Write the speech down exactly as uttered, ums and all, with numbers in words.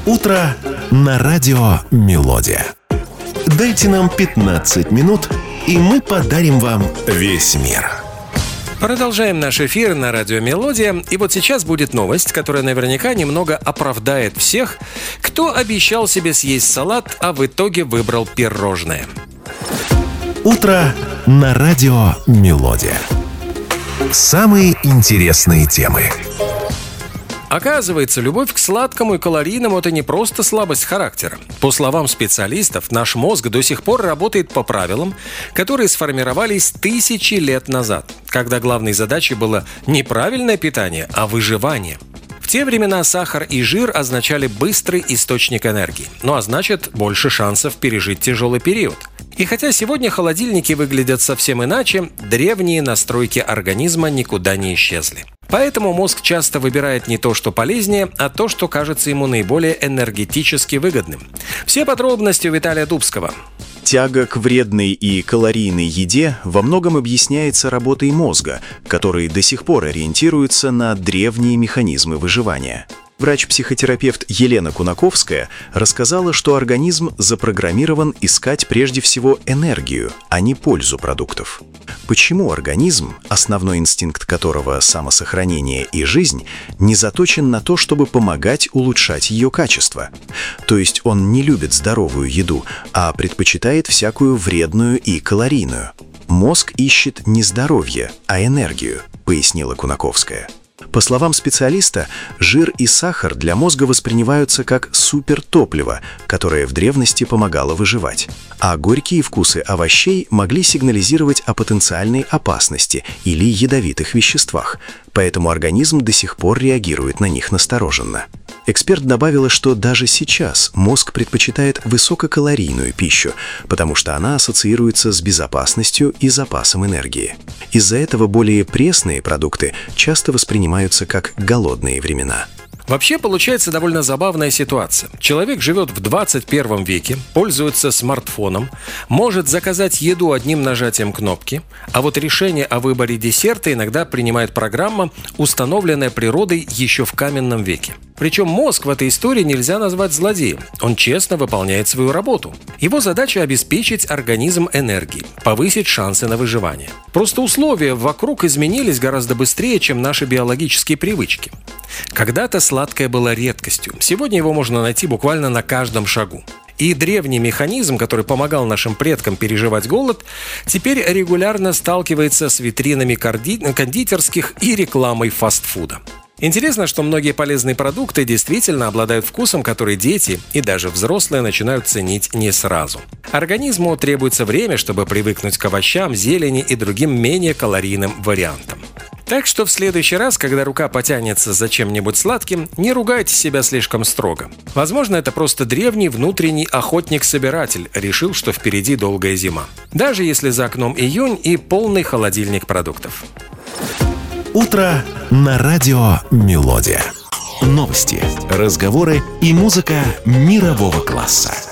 Утро на радио «Мелодия». Дайте нам пятнадцать минут, и мы подарим вам весь мир. Продолжаем наш эфир на радио «Мелодия». И вот сейчас будет новость, которая наверняка немного оправдает всех, кто обещал себе съесть салат, а в итоге выбрал пирожное. Утро на радио «Мелодия». Самые интересные темы. Оказывается, любовь к сладкому и калорийному – это не просто слабость характера. По словам специалистов, наш мозг до сих пор работает по правилам, которые сформировались тысячи лет назад, когда главной задачей было не правильное питание, а выживание. В те времена сахар и жир означали быстрый источник энергии, ну а значит, больше шансов пережить тяжелый период. И хотя сегодня холодильники выглядят совсем иначе, древние настройки организма никуда не исчезли. Поэтому мозг часто выбирает не то, что полезнее, а то, что кажется ему наиболее энергетически выгодным. Все подробности у Виталия Дубского. Тяга к вредной и калорийной еде во многом объясняется работой мозга, который до сих пор ориентируется на древние механизмы выживания. Врач-психотерапевт Елена Кунаковская рассказала, что организм запрограммирован искать прежде всего энергию, а не пользу продуктов. Почему организм, основной инстинкт которого самосохранение и жизнь, не заточен на то, чтобы помогать улучшать ее качество? То есть он не любит здоровую еду, а предпочитает всякую вредную и калорийную. Мозг ищет не здоровье, а энергию, пояснила Кунаковская. По словам специалиста, жир и сахар для мозга воспринимаются как супертопливо, которое в древности помогало выживать. А горькие вкусы овощей могли сигнализировать о потенциальной опасности или ядовитых веществах, поэтому организм до сих пор реагирует на них настороженно. Эксперт добавила, что даже сейчас мозг предпочитает высококалорийную пищу, потому что она ассоциируется с безопасностью и запасом энергии. Из-за этого более пресные продукты часто воспринимаются как голодные времена. Вообще, получается довольно забавная ситуация. Человек живет в двадцать первом веке, пользуется смартфоном, может заказать еду одним нажатием кнопки, а вот решение о выборе десерта иногда принимает программа, установленная природой еще в каменном веке. Причем мозг в этой истории нельзя назвать злодеем. Он честно выполняет свою работу. Его задача – обеспечить организм энергией, повысить шансы на выживание. Просто условия вокруг изменились гораздо быстрее, чем наши биологические привычки. Когда-то сладкое было редкостью. Сегодня его можно найти буквально на каждом шагу. И древний механизм, который помогал нашим предкам переживать голод, теперь регулярно сталкивается с витринами кондитерских и рекламой фастфуда. Интересно, что многие полезные продукты действительно обладают вкусом, который дети и даже взрослые начинают ценить не сразу. Организму требуется время, чтобы привыкнуть к овощам, зелени и другим менее калорийным вариантам. Так что в следующий раз, когда рука потянется за чем-нибудь сладким, не ругайте себя слишком строго. Возможно, это просто древний внутренний охотник-собиратель решил, что впереди долгая зима. Даже если за окном июнь и полный холодильник продуктов. Утро на радио «Мелодия». Новости, разговоры и музыка мирового класса.